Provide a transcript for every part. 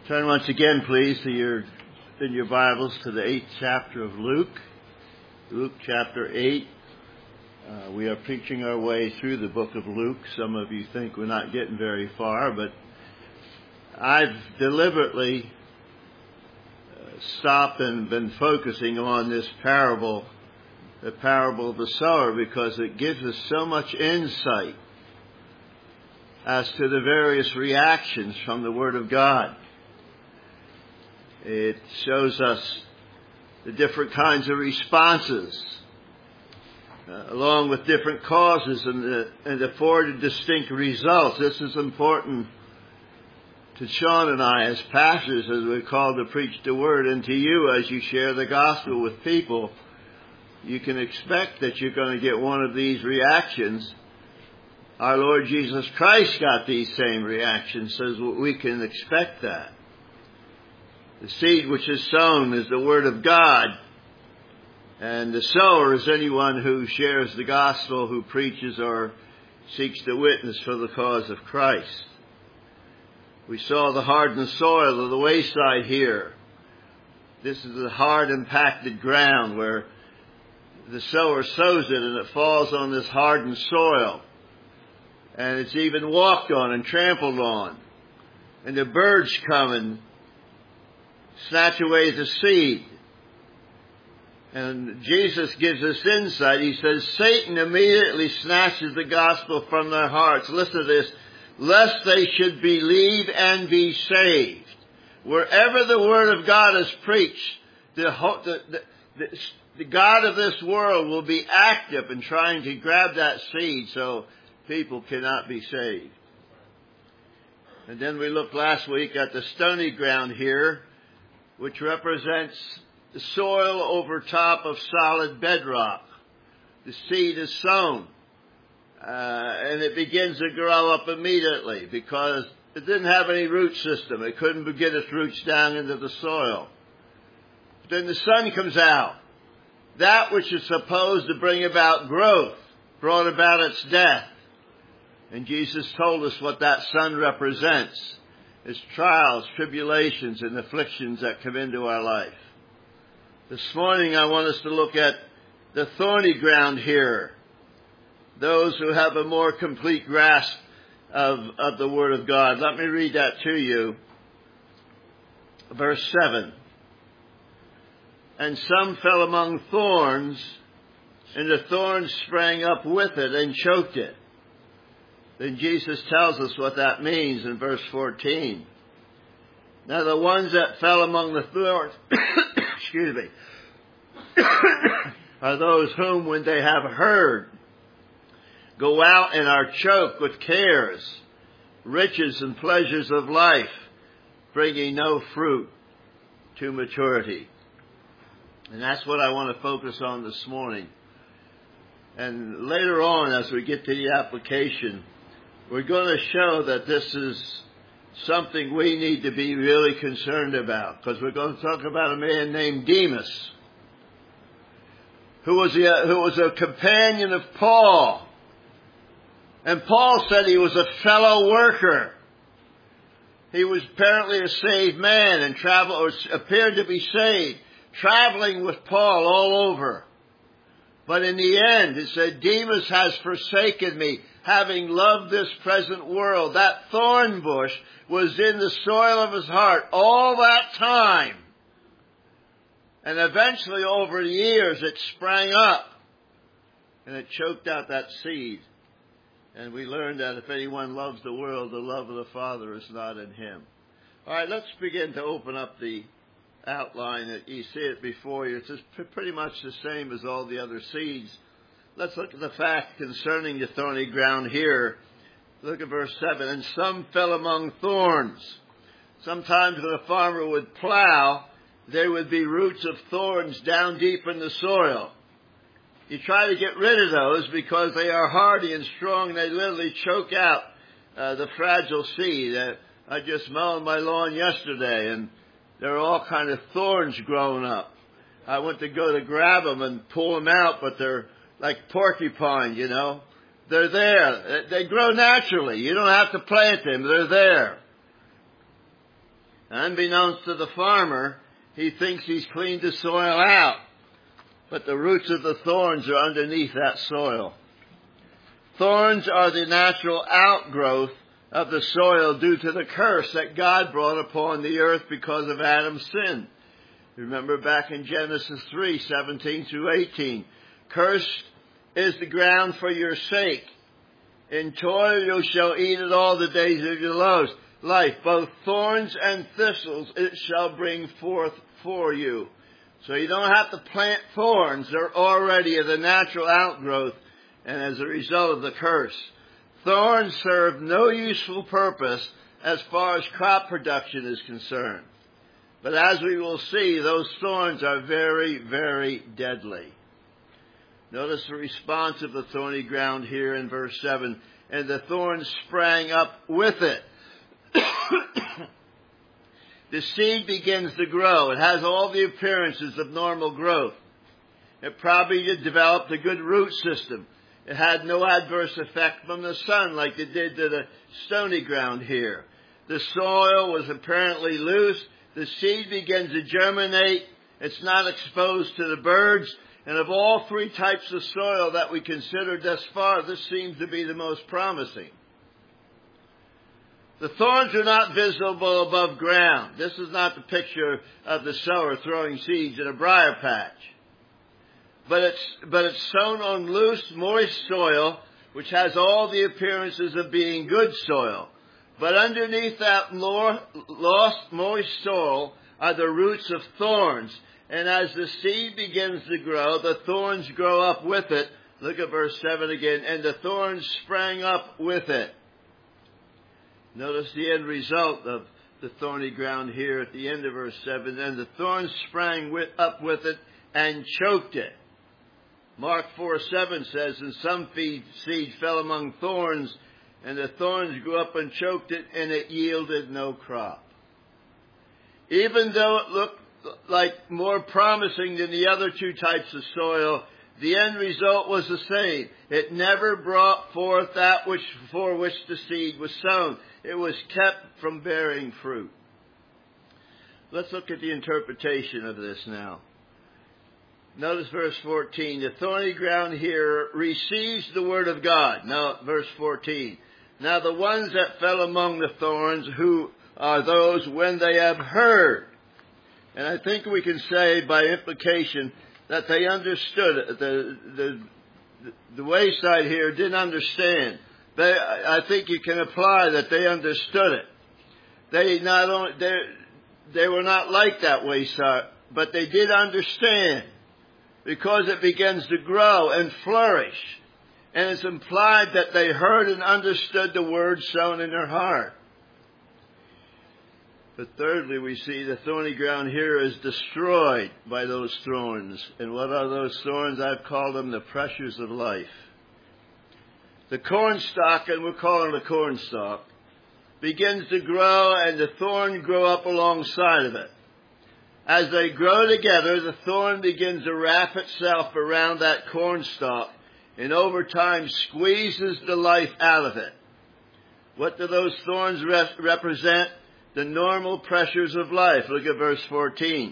Turn once again, please, in your Bibles to the 8th chapter of Luke. Luke chapter 8. We are preaching our way through the book of Luke. Some of you think we're not getting very far, but I've deliberately stopped and been focusing on this parable, the parable of the sower, because it gives us so much insight as to the various reactions from the Word of God. It shows us the different kinds of responses, along with different causes and the four distinct results. This is important to Sean and I as pastors, as we're called to preach the Word, and to you as you share the gospel with people. You can expect that you're going to get one of these reactions. Our Lord Jesus Christ got these same reactions, so we can expect that. The seed which is sown is the Word of God, and the sower is anyone who shares the gospel, who preaches or seeks to witness for the cause of Christ. We saw the hardened soil of the wayside here. This is the hard, impacted ground where the sower sows it, and it falls on this hardened soil. And it's even walked on and trampled on. And the birds come and snatch away the seed. And Jesus gives us insight. He says, Satan immediately snatches the gospel from their hearts. Listen to this. Lest they should believe and be saved. Wherever the Word of God is preached, the God of this world will be active in trying to grab that seed so people cannot be saved. And then we looked last week at the stony ground here, which represents the soil over top of solid bedrock. The seed is sown, and it begins to grow up immediately because it didn't have any root system. It couldn't get its roots down into the soil. But then the sun comes out. That which is supposed to bring about growth brought about its death. And Jesus told us what that sun represents. It's trials, tribulations, and afflictions that come into our life. This morning I want us to look at the thorny ground here. Those who have a more complete grasp of the Word of God. Let me read that to you. Verse 7. And some fell among thorns, and the thorns sprang up with it and choked it. Then Jesus tells us what that means in verse 14. Now the ones that fell among the thorns, excuse me, are those whom when they have heard, go out and are choked with cares, riches and pleasures of life, bringing no fruit to maturity. And that's what I want to focus on this morning. And later on, as we get to the application, we're going to show that this is something we need to be really concerned about, because we're going to talk about a man named Demas, who was a companion of Paul. And Paul said he was a fellow worker. He was apparently a saved man and appeared to be saved, traveling with Paul all over. But in the end, it said, Demas has forsaken me, having loved this present world. That thorn bush was in the soil of his heart all that time. And eventually, over the years, it sprang up and it choked out that seed. And we learned that if anyone loves the world, the love of the Father is not in him. All right, let's begin to open up the outline. That you see it before you. It's just pretty much the same as all the other seeds. Let's look at the fact concerning the thorny ground here. Look at verse 7. And some fell among thorns. Sometimes when a farmer would plow, there would be roots of thorns down deep in the soil. You try to get rid of those because they are hardy and strong. They literally choke out the fragile seed. I just mowed my lawn yesterday, and there are all kind of thorns growing up. I went to go to grab them and pull them out, but they're like porcupine, you know. They're there. They grow naturally. You don't have to plant them. They're there. Unbeknownst to the farmer, he thinks he's cleaned the soil out, but the roots of the thorns are underneath that soil. Thorns are the natural outgrowth of the soil due to the curse that God brought upon the earth because of Adam's sin. Remember back in Genesis 3:17 through 18. Cursed is the ground for your sake. In toil you shall eat it all the days of your life. Both thorns and thistles it shall bring forth for you. So you don't have to plant thorns. They're already the natural outgrowth and as a result of the curse. Thorns serve no useful purpose as far as crop production is concerned. But as we will see, those thorns are very, very deadly. Notice the response of the thorny ground here in verse 7. And the thorns sprang up with it. The seed begins to grow. It has all the appearances of normal growth. It probably developed a good root system. It had no adverse effect from the sun like it did to the stony ground here. The soil was apparently loose. The seed begins to germinate. It's not exposed to the birds. And of all three types of soil that we considered thus far, this seems to be the most promising. The thorns are not visible above ground. This is not the picture of the sower throwing seeds in a briar patch. But it's sown on loose, moist soil, which has all the appearances of being good soil. But underneath that lost, moist soil are the roots of thorns. And as the seed begins to grow, the thorns grow up with it. Look at verse 7 again. And the thorns sprang up with it. Notice the end result of the thorny ground here at the end of verse 7. And the thorns sprang up with it and choked it. Mark 4:7 says, and some seed fell among thorns, and the thorns grew up and choked it, and it yielded no crop. Even though it looked like more promising than the other two types of soil, the end result was the same. It never brought forth that for which the seed was sown. It was kept from bearing fruit. Let's look at the interpretation of this now. Notice verse 14. The thorny ground here receives the word of God. Now, verse 14. Now the ones that fell among the thorns, who are those when they have heard. And I think we can say by implication that they understood it. The wayside here didn't understand. I think you can apply that they understood it. They were not like that wayside, but they did understand because it begins to grow and flourish. And it's implied that they heard and understood the word sown in their heart. But thirdly, we see the thorny ground here is destroyed by those thorns. And what are those thorns? I've called them the pressures of life. The cornstalk, and we're calling it a cornstalk, begins to grow and the thorn grow up alongside of it. As they grow together, the thorn begins to wrap itself around that cornstalk and over time squeezes the life out of it. What do those thorns represent? The normal pressures of life. Look at verse 14.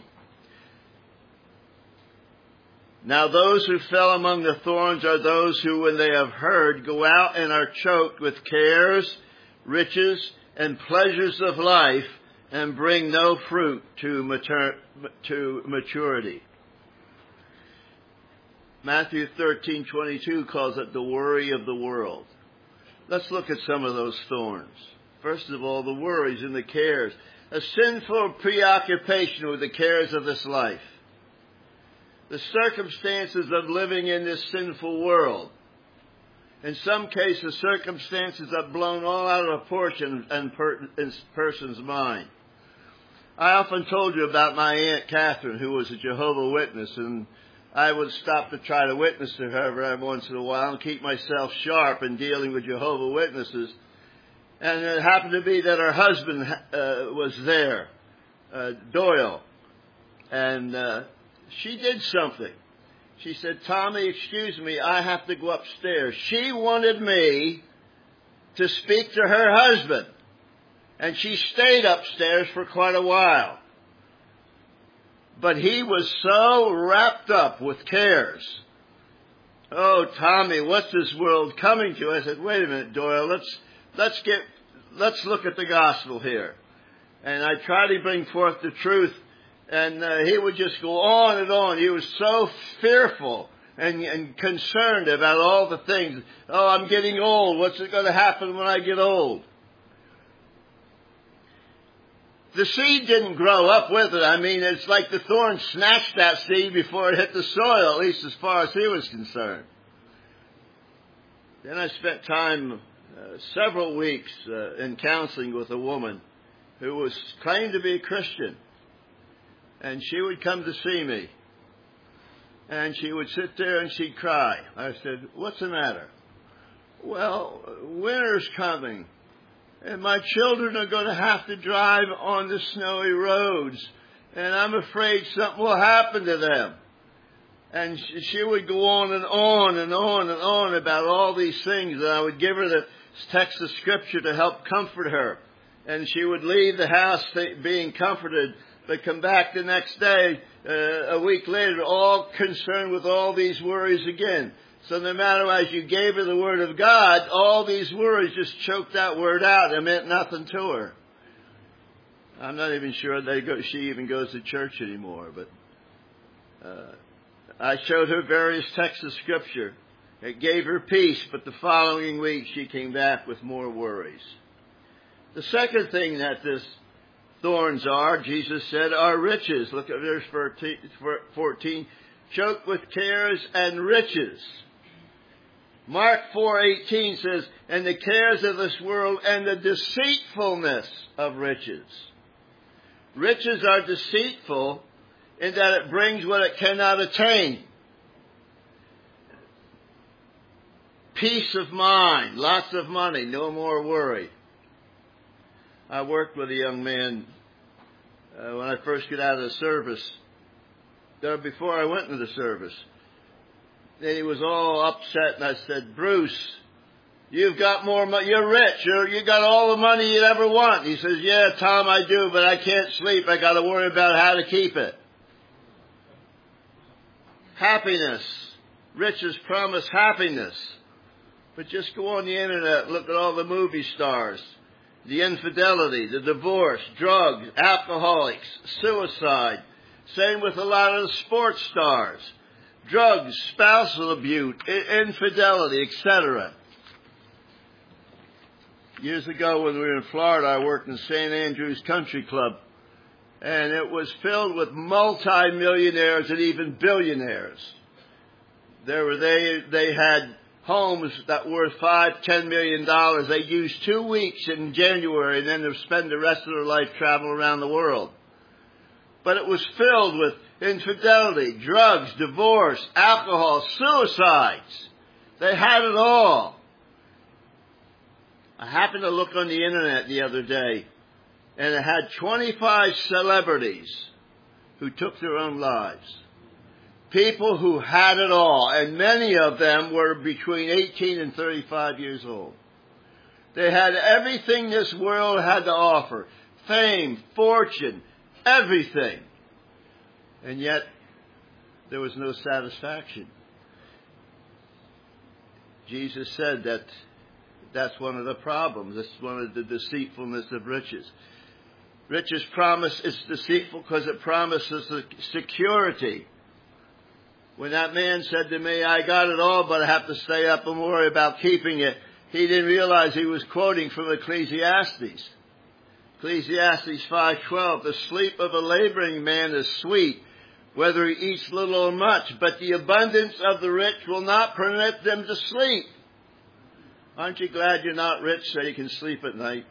Now those who fell among the thorns are those who, when they have heard, go out and are choked with cares, riches, and pleasures of life, and bring no fruit to maturity. Matthew 13:22 calls it the worry of the world. Let's look at some of those thorns. First of all, the worries and the cares. A sinful preoccupation with the cares of this life. The circumstances of living in this sinful world. In some cases, circumstances have blown all out of proportion in a person's mind. I often told you about my Aunt Catherine, who was a Jehovah's Witness, and I would stop to try to witness to her every once in a while and keep myself sharp in dealing with Jehovah's Witnesses. And it happened to be that her husband was there, Doyle. And she did something. She said, Tommy, excuse me, I have to go upstairs. She wanted me to speak to her husband. And she stayed upstairs for quite a while. But he was so wrapped up with cares. Oh, Tommy, what's this world coming to? I said, wait a minute, Doyle, let's look at the gospel here. And I tried to bring forth the truth, and he would just go on and on. He was so fearful and concerned about all the things. Oh, I'm getting old. What's going to happen when I get old? The seed didn't grow up with it. I mean, it's like the thorn snatched that seed before it hit the soil, at least as far as he was concerned. Then I spent time, several weeks, in counseling with a woman who was claimed to be a Christian. And she would come to see me. And she would sit there and she'd cry. I said, what's the matter? Well, winter's coming. And my children are going to have to drive on the snowy roads. And I'm afraid something will happen to them. And she would go on and on and on and on about all these things. And I would give her the text of Scripture to help comfort her. And she would leave the house being comforted, but come back the next day, a week later, all concerned with all these worries again. So no matter as you gave her the Word of God, all these worries just choked that Word out. It meant nothing to her. I'm not even sure she even goes to church anymore. But I showed her various texts of Scripture. It gave her peace, but the following week she came back with more worries. The second thing that this thorns are, Jesus said, are riches. Look at verse 14. Choked with cares and riches. Mark 4:18 says, and the cares of this world and the deceitfulness of riches. Riches are deceitful in that it brings what it cannot attain. Peace of mind, lots of money, no more worry. I worked with a young man when I first got out of the service, before I went into the service. And he was all upset, and I said, Bruce, you've got more money, you're rich, you got all the money you'd ever want. He says, yeah, Tom, I do, but I can't sleep. I got to worry about how to keep it. Happiness. Riches promise happiness. But just go on the internet, look at all the movie stars. The infidelity, the divorce, drugs, alcoholics, suicide. Same with a lot of the sports stars. Drugs, spousal abuse, infidelity, etc. Years ago when we were in Florida, I worked in St. Andrews Country Club. And it was filled with multi-millionaires and even billionaires. They had homes that were $5-10 million. They used 2 weeks in January and then they'd spend the rest of their life traveling around the world. But it was filled with infidelity, drugs, divorce, alcohol, suicides. They had it all. I happened to look on the internet the other day, and it had 25 celebrities who took their own lives. People who had it all, and many of them were between 18 and 35 years old. They had everything this world had to offer. Fame, fortune, everything. And yet, there was no satisfaction. Jesus said that that's one of the problems. That's one of the deceitfulness of riches. Riches promise is deceitful because it promises security. When that man said to me, I got it all, but I have to stay up and worry about keeping it, he didn't realize he was quoting from Ecclesiastes. Ecclesiastes 5:12, the sleep of a laboring man is sweet, whether he eats little or much, but the abundance of the rich will not permit them to sleep. Aren't you glad you're not rich so you can sleep at night?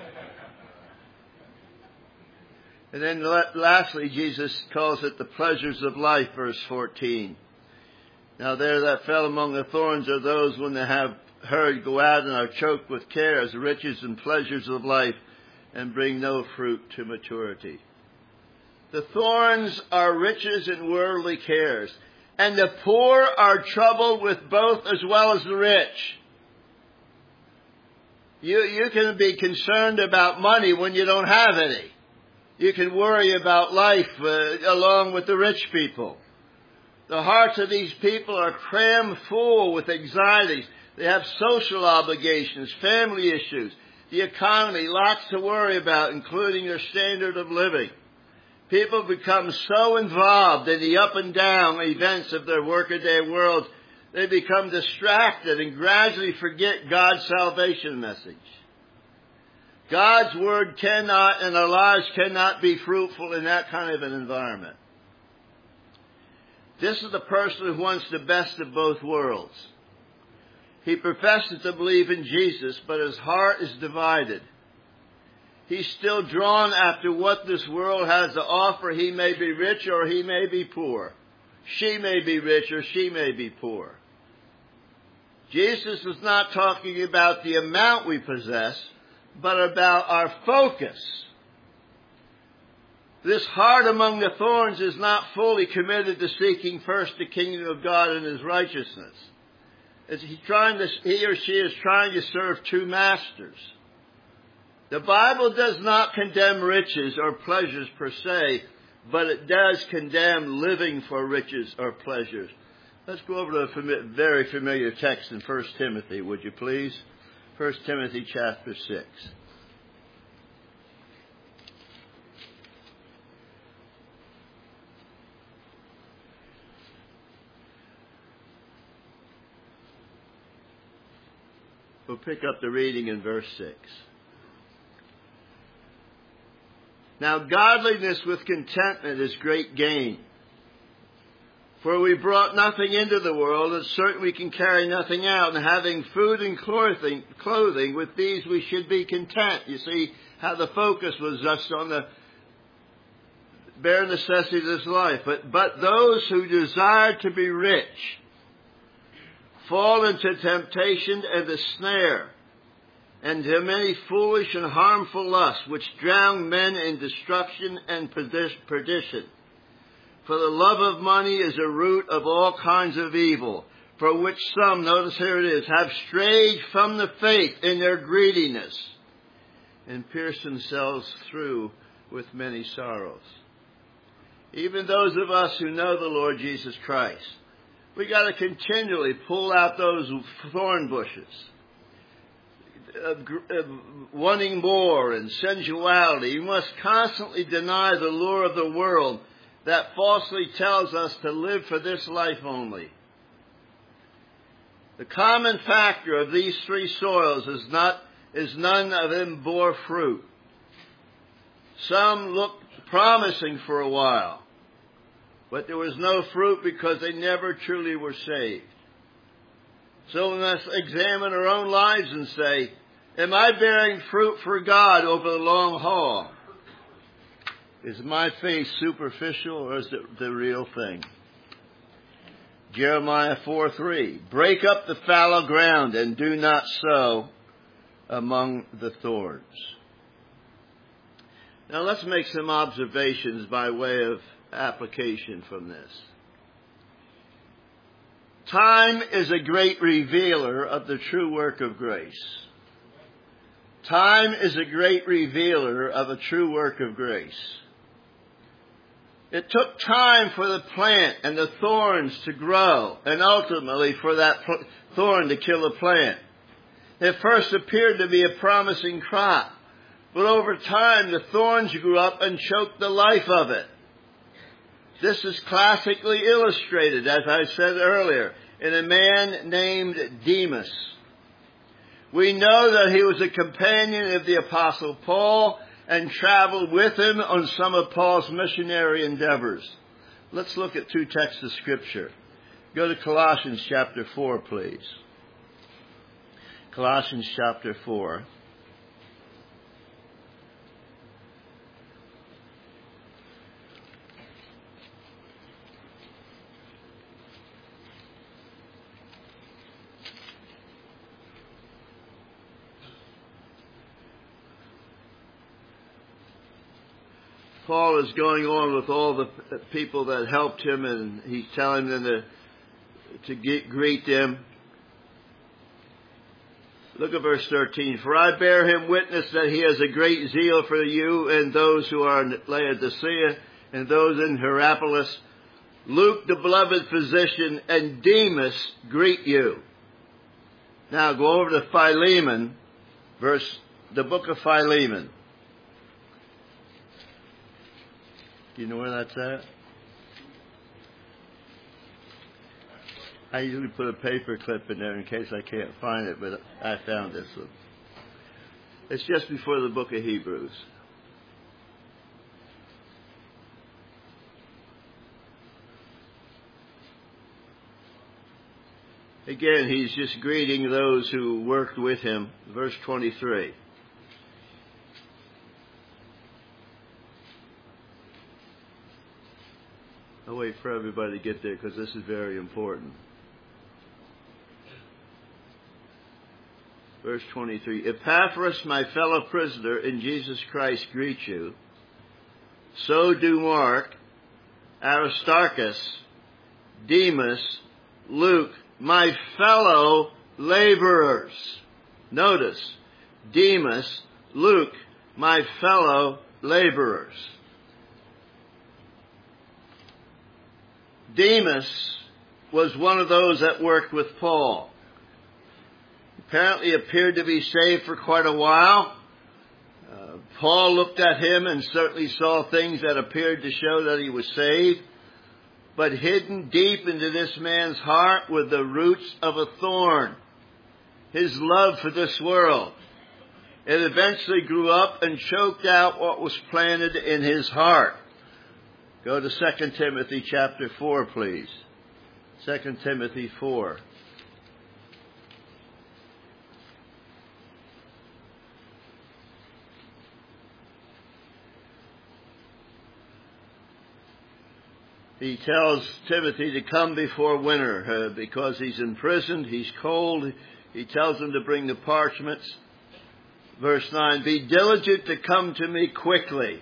And then lastly, Jesus calls it the pleasures of life, verse 14. Now there that fell among the thorns are those when they have heard go out and are choked with cares, riches and pleasures of life, and bring no fruit to maturity. The thorns are riches and worldly cares, and the poor are troubled with both as well as the rich. You can be concerned about money when you don't have any. You can worry about life along with the rich people. The hearts of these people are crammed full with anxieties. They have social obligations, family issues, the economy, lots to worry about, including their standard of living. People become so involved in the up and down events of their workaday world, they become distracted and gradually forget God's salvation message. God's word cannot, and our lives cannot be fruitful in that kind of an environment. This is the person who wants the best of both worlds. He professes to believe in Jesus, but his heart is divided. He's still drawn after what this world has to offer. He may be rich or he may be poor. She may be rich or she may be poor. Jesus is not talking about the amount we possess, but about our focus. This heart among the thorns is not fully committed to seeking first the kingdom of God and his righteousness. He or she is trying to serve two masters. The Bible does not condemn riches or pleasures per se, but it does condemn living for riches or pleasures. Let's go over to a very familiar text in 1 Timothy, would you please? 1 Timothy chapter 6. We'll pick up the reading in verse 6. Now godliness with contentment is great gain. For we brought nothing into the world, and certainly we can carry nothing out. And having food and clothing, with these we should be content. You see how the focus was just on the bare necessities of this life. But those who desire to be rich fall into temptation and the snare, and to many foolish and harmful lusts, which drown men in destruction and perdition. For the love of money is a root of all kinds of evil, for which some, notice here it is, have strayed from the faith in their greediness, and pierced themselves through with many sorrows. Even those of us who know the Lord Jesus Christ, we got to continually pull out those thorn bushes. Wanting more and sensuality. You must constantly deny the lure of the world that falsely tells us to live for this life only. The common factor of these three soils is none of them bore fruit. Some looked promising for a while, but there was no fruit because they never truly were saved. So we must examine our own lives and say, am I bearing fruit for God over the long haul? Is my faith superficial or is it the real thing? Jeremiah 4:3. Break up the fallow ground and do not sow among the thorns. Now let's make some observations by way of application from this. Time is a great revealer of the true work of grace. Time is a great revealer of a true work of grace. It took time for the plant and the thorns to grow, and ultimately for that thorn to kill the plant. It first appeared to be a promising crop, but over time the thorns grew up and choked the life of it. This is classically illustrated, as I said earlier, in a man named Demas. We know that he was a companion of the Apostle Paul and traveled with him on some of Paul's missionary endeavors. Let's look at two texts of Scripture. Go to Colossians chapter 4, please. Colossians chapter 4. Paul is going on with all the people that helped him, and he's telling them to greet them. Look at verse 13. For I bear him witness that he has a great zeal for you and those who are in Laodicea and those in Hierapolis. Luke, the beloved physician, and Demas greet you. Now go over to Philemon, the book of Philemon. Do you know where that's at? I usually put a paper clip in there in case I can't find it, but I found this one. It's just before the book of Hebrews. Again, he's just greeting those who worked with him. Verse 23. I'll wait for everybody to get there because this is very important. Verse 23. Epaphras, my fellow prisoner in Jesus Christ, greets you. So do Mark, Aristarchus, Demas, Luke, my fellow laborers. Notice, Demas, Luke, my fellow laborers. Demas was one of those that worked with Paul. Apparently appeared to be saved for quite a while. Paul looked at him and certainly saw things that appeared to show that he was saved. But hidden deep into this man's heart were the roots of a thorn, his love for this world. It eventually grew up and choked out what was planted in his heart. Go to 2 Timothy chapter 4, please. 2 Timothy 4. He tells Timothy to come before winter because he's imprisoned, he's cold. He tells him to bring the parchments. Verse 9, be diligent to come to me quickly.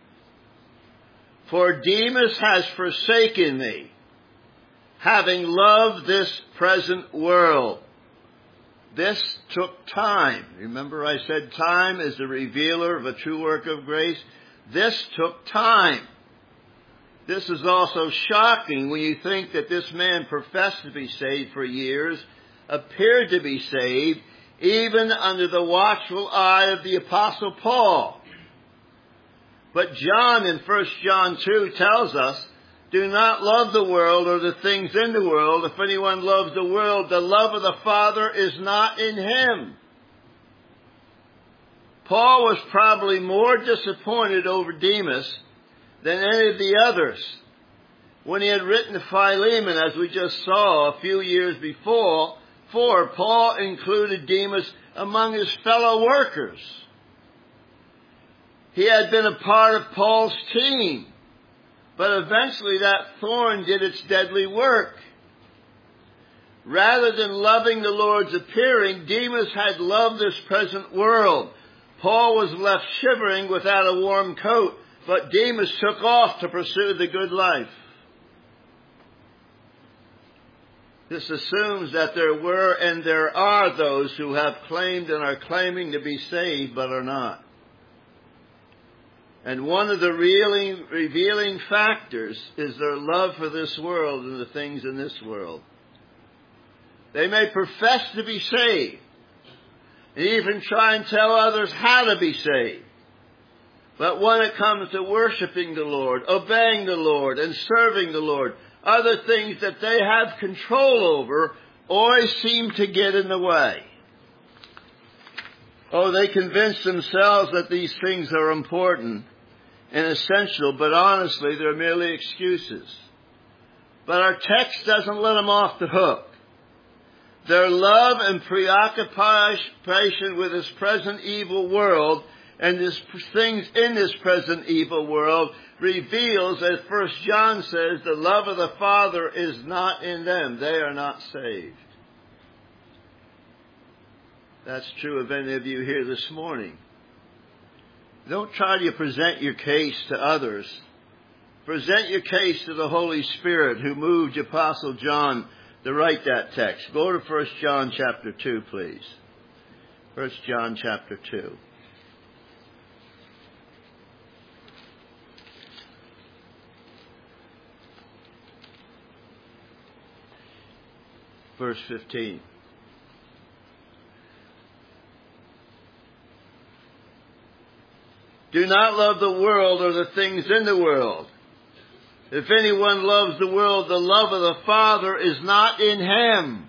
For Demas has forsaken me, having loved this present world. This took time. Remember I said time is the revealer of a true work of grace? This took time. This is also shocking when you think that this man professed to be saved for years, appeared to be saved, even under the watchful eye of the Apostle Paul. But John in 1 John 2 tells us, do not love the world or the things in the world. If anyone loves the world, the love of the Father is not in him. Paul was probably more disappointed over Demas than any of the others. When he had written to Philemon, as we just saw a few years before, Paul included Demas among his fellow workers. He had been a part of Paul's team, but eventually that thorn did its deadly work. Rather than loving the Lord's appearing, Demas had loved this present world. Paul was left shivering without a warm coat, but Demas took off to pursue the good life. This assumes that there were and there are those who have claimed and are claiming to be saved but are not. And one of the revealing factors is their love for this world and the things in this world. They may profess to be saved and even try and tell others how to be saved. But when it comes to worshiping the Lord, obeying the Lord, and serving the Lord, other things that they have control over always seem to get in the way. Oh, they convince themselves that these things are important and essential, but honestly, they're merely excuses. But our text doesn't let them off the hook. Their love and preoccupation with this present evil world and these things in this present evil world reveals, as 1 John says, the love of the Father is not in them. They are not saved. That's true of any of you here this morning. Don't try to present your case to others. Present your case to the Holy Spirit who moved Apostle John to write that text. Go to 1 John chapter 2, please. 1 John chapter 2. Verse 15. Do not love the world or the things in the world. If anyone loves the world, the love of the Father is not in him.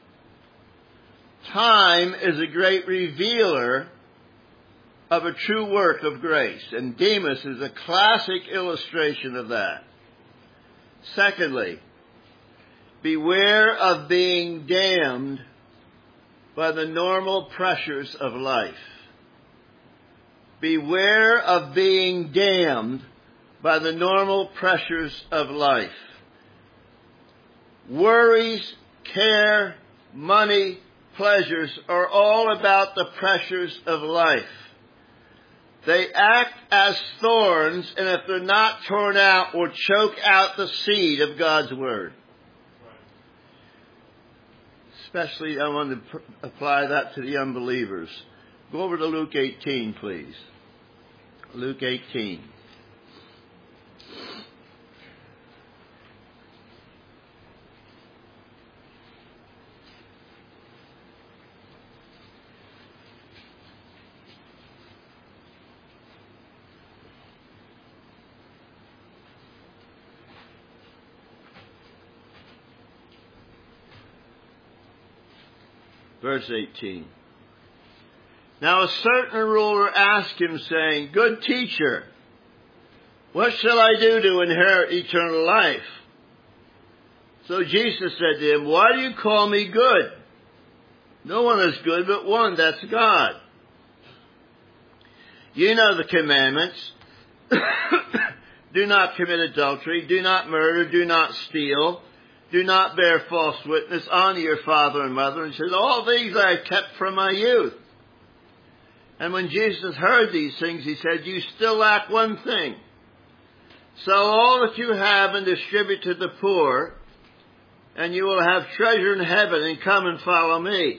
Time is a great revealer of a true work of grace, and Demas is a classic illustration of that. Secondly, beware of being damned by the normal pressures of life. Beware of being damned by the normal pressures of life. Worries, care, money, pleasures are all about the pressures of life. They act as thorns, and if they're not torn out, will choke out the seed of God's Word. Especially, I want to apply that to the unbelievers. Go over to Luke 18, please. Luke 18. Verse 18. Now a certain ruler asked him, saying, Good teacher, what shall I do to inherit eternal life? So Jesus said to him, Why do you call me good? No one is good but one, that's God. You know the commandments. Do not commit adultery, do not murder, do not steal, do not bear false witness, honor your father and mother. And he says, all these I have kept from my youth. And when Jesus heard these things, he said, You still lack one thing. Sell all that you have and distribute to the poor, and you will have treasure in heaven, and come and follow me.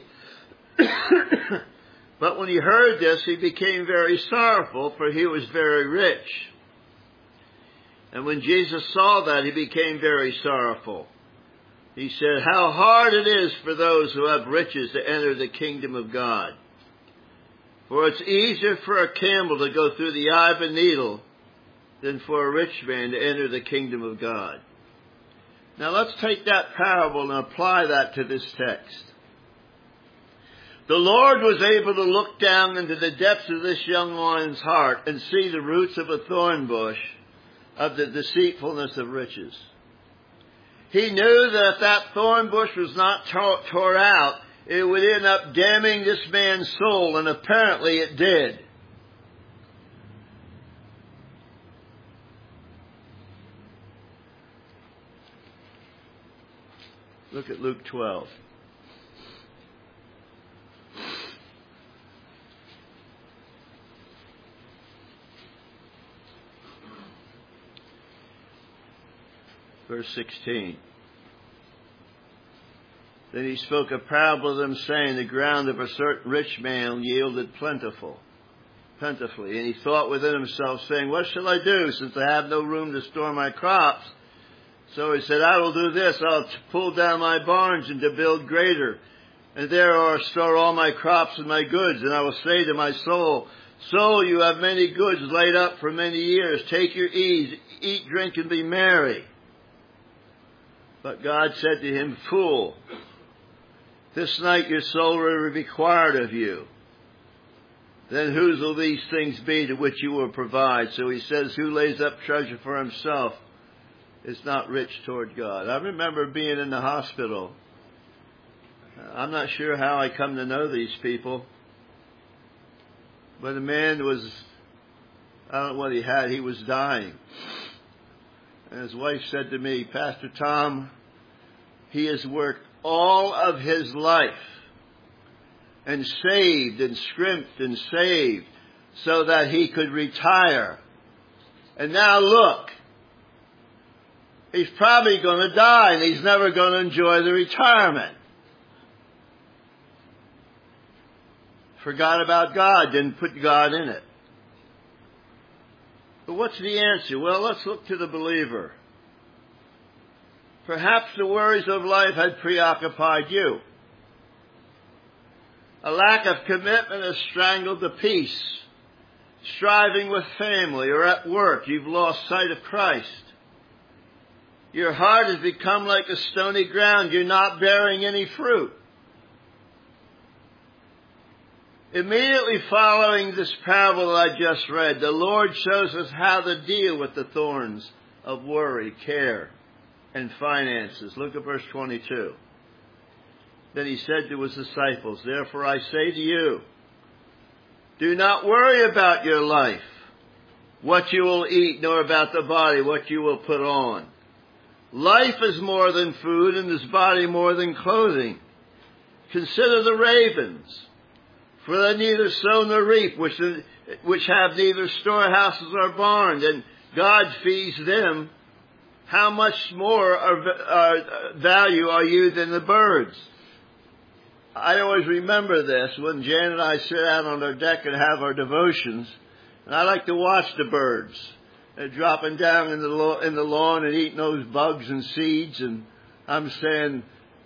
But when he heard this, he became very sorrowful, for he was very rich. And when Jesus saw that, he became very sorrowful. He said, How hard it is for those who have riches to enter the kingdom of God. For it's easier for a camel to go through the eye of a needle than for a rich man to enter the kingdom of God. Now let's take that parable and apply that to this text. The Lord was able to look down into the depths of this young man's heart and see the roots of a thorn bush of the deceitfulness of riches. He knew that if that thorn bush was not tore out, it would end up damning this man's soul, and apparently it did. Look at Luke 12. Verse 16. Then he spoke a parable to them, saying, The ground of a certain rich man yielded plentifully. And he thought within himself, saying, What shall I do, since I have no room to store my crops? So he said, I will do this. I'll pull down my barns and to build greater. And there I'll store all my crops and my goods. And I will say to my soul, Soul, you have many goods laid up for many years. Take your ease, eat, drink, and be merry. But God said to him, Fool, this night your soul will be required of you. Then whose will these things be to which you will provide? So he says, Who lays up treasure for himself is not rich toward God. I remember being in the hospital. I'm not sure how I come to know these people. But the man was, I don't know what he had, he was dying. And his wife said to me, Pastor Tom, he has worked all of his life and saved and scrimped and saved so that he could retire. And now look, he's probably going to die and he's never going to enjoy the retirement. Forgot about God, didn't put God in it. But what's the answer? Well, let's look to the believer. Perhaps the worries of life had preoccupied you. A lack of commitment has strangled the peace. Striving with family or at work, you've lost sight of Christ. Your heart has become like a stony ground. You're not bearing any fruit. Immediately following this parable that I just read, the Lord shows us how to deal with the thorns of worry, care, and finances. Look at verse 22. Then he said to his disciples, "Therefore I say to you, do not worry about your life, what you will eat, nor about the body, what you will put on. Life is more than food, and this body more than clothing. Consider the ravens, for they neither sow nor reap, which have neither storehouses nor barns, and God feeds them. How much more value are you than the birds?" I always remember this when Jan and I sit out on our deck and have our devotions, and I like to watch the birds. They're dropping down in the lawn and eating those bugs and seeds, and I'm saying,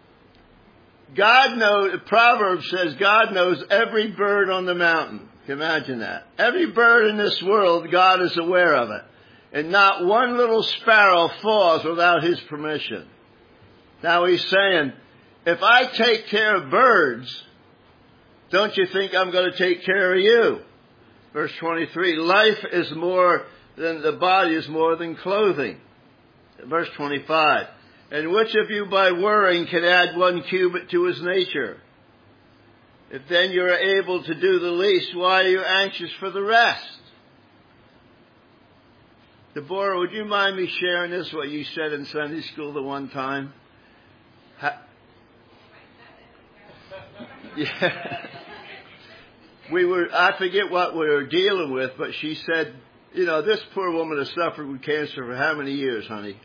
God knows, the proverb says God knows every bird on the mountain. Can you imagine that? Every bird in this world, God is aware of it. And not one little sparrow falls without His permission. Now He's saying, if I take care of birds, don't you think I'm going to take care of you? Verse 23, life is more than the body is more than clothing. Verse 25, and which of you by worrying can add 1 cubit to his nature? If then you are able to do the least, why are you anxious for the rest? Deborah, would you mind me sharing this, what you said in Sunday school the one time? Yeah. I forget what we were dealing with, but she said, this poor woman has suffered with cancer for how many years, honey?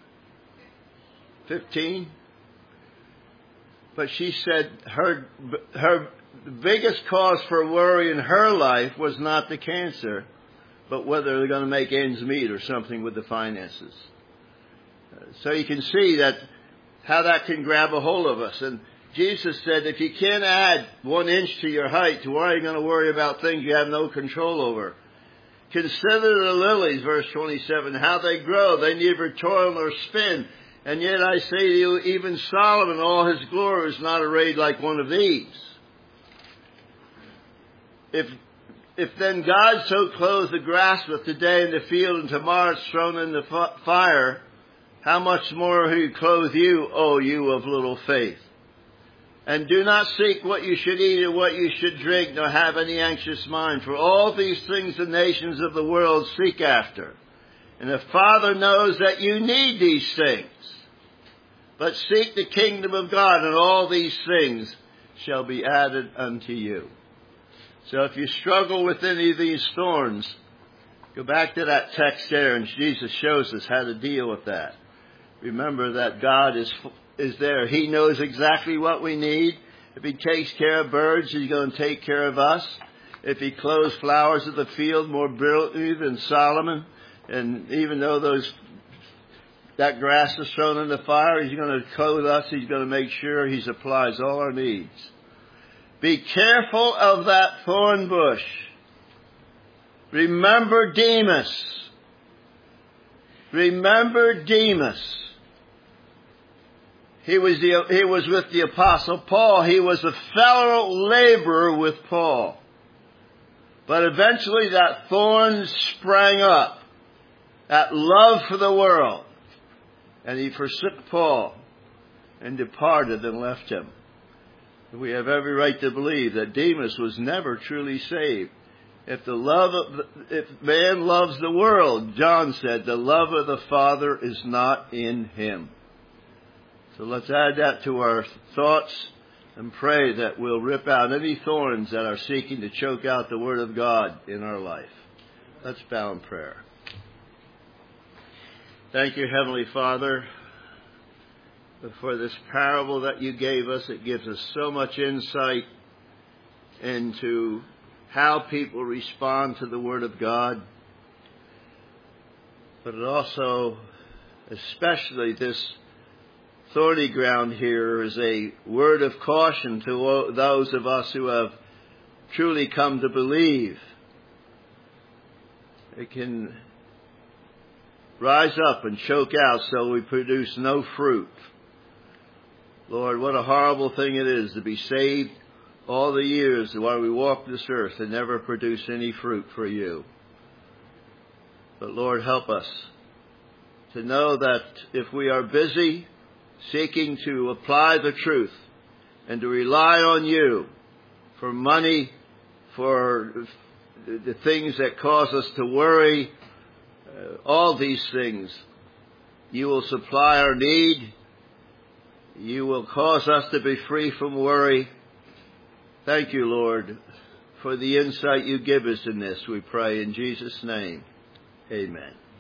15? But she said her biggest cause for worry in her life was not the cancer, but whether they're going to make ends meet or something with the finances. So you can see that how that can grab a hold of us. And Jesus said, if you can't add 1 inch to your height, why are you going to worry about things you have no control over? Consider the lilies, verse 27, how they grow. They neither toil nor spin. And yet I say to you, even Solomon, all his glory, is not arrayed like one of these. If then God so clothes the grass with today in the field and tomorrow it's thrown in the fire, how much more will He clothe you, O you of little faith? And do not seek what you should eat or what you should drink, nor have any anxious mind. For all these things the nations of the world seek after. And the Father knows that you need these things. But seek the kingdom of God, and all these things shall be added unto you. So if you struggle with any of these thorns, go back to that text there, and Jesus shows us how to deal with that. Remember that God is there. He knows exactly what we need. If He takes care of birds, He's going to take care of us. If He clothes flowers of the field more brilliantly than Solomon, and even though that grass is thrown in the fire, He's going to clothe us. He's going to make sure He supplies all our needs. Be careful of that thorn bush. Remember Demas. Remember Demas. He was with the Apostle Paul. He was a fellow laborer with Paul. But eventually that thorn sprang up. That love for the world. And he forsook Paul and departed and left him. We have every right to believe that Demas was never truly saved. If man loves the world, John said, the love of the Father is not in him. So let's add that to our thoughts and pray that we'll rip out any thorns that are seeking to choke out the Word of God in our life. Let's bow in prayer. Thank you, Heavenly Father, for this parable that you gave us. It gives us so much insight into how people respond to the Word of God. But it also, especially this thorny ground here, is a word of caution to those of us who have truly come to believe. It can rise up and choke out so we produce no fruit. Lord, what a horrible thing it is to be saved all the years while we walk this earth and never produce any fruit for you. But Lord, help us to know that if we are busy seeking to apply the truth and to rely on you for money, for the things that cause us to worry, all these things, you will supply our need. You will cause us to be free from worry. Thank you, Lord, for the insight you give us in this, we pray in Jesus' name. Amen.